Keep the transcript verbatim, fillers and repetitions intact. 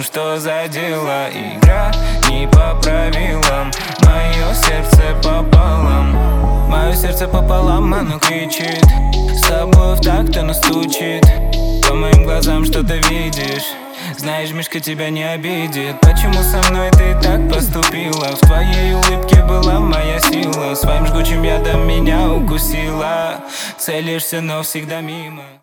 что за дела. Игра не по правилам, мое сердце пополам. Мое сердце пополам, оно кричит, с тобой в такт оно стучит. По моим глазам что ты видишь, знаешь, Мишка тебя не обидит. Почему со мной ты так поступила? В твоей улыбке была моя сила, своим жгучим ядом меня укусила. Целишься, но всегда мимо.